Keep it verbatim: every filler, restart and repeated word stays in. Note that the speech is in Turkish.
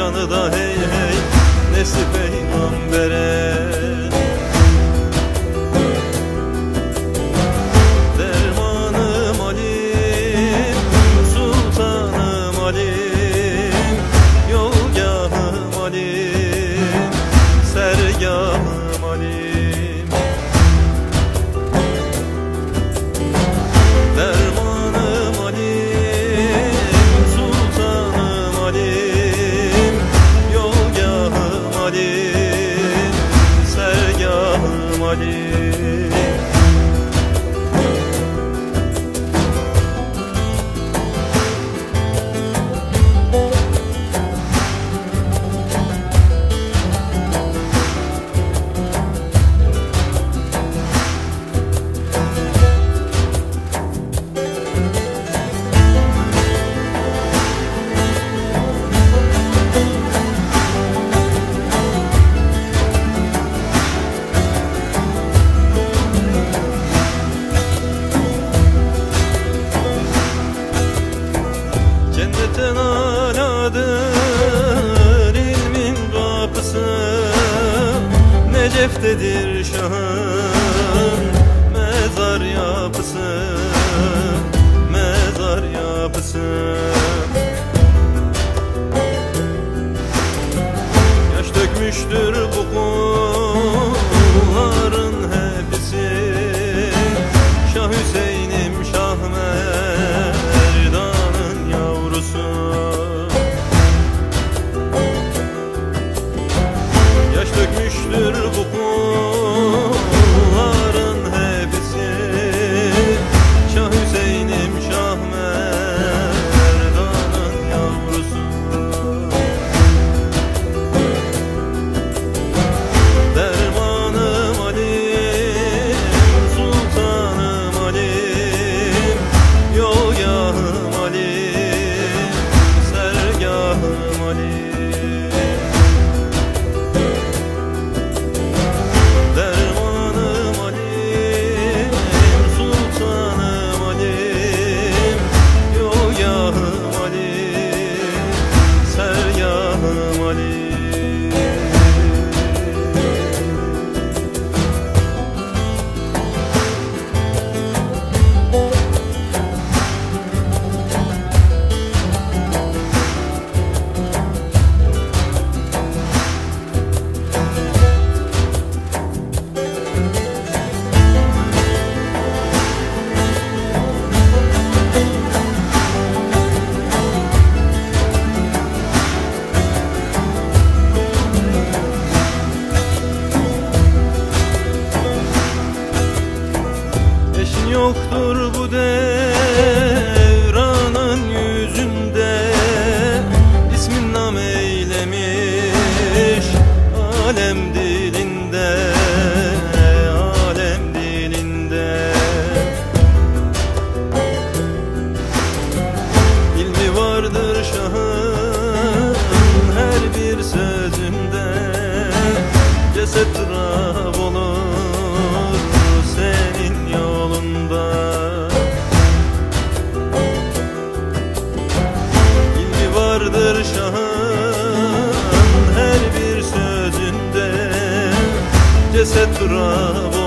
canı da hey hey Nesli peygambere. Dermanım Alim, sultanım Alim, yolgahım Alim, sergahım Alim. Dermanım Alim, sultanım Alim, yolgahım Alim, sergahım Alim. Cennetten aladır ilmin kapısı, Necef'tedir şahın mezar yapısı, mezar yapısı. Yaş dökmüştür bu kulların hepsi, Şah Hüseyin'im Şah Merdan'ın yavrusu. Yaş dökmüştür bu kulların hepsi, Şah Hüseyin'im Şah Merdan'ın yavrusu. Dermanım Alim, sultanım Alim, yolgahım Alim, sergahım Alim. Dermanım Alim, sultanım Alim, yolgahım Alim, sergahım Alim. Eşin yoktur bu devranın yüzünde, İsmin nam eylemiş alem dilinde, alem dilinde. İlmi vardır şahın her bir sözünde, ceset turab olur senin yolunda. İlmi vardır şahın her bir sözünde, ceset turab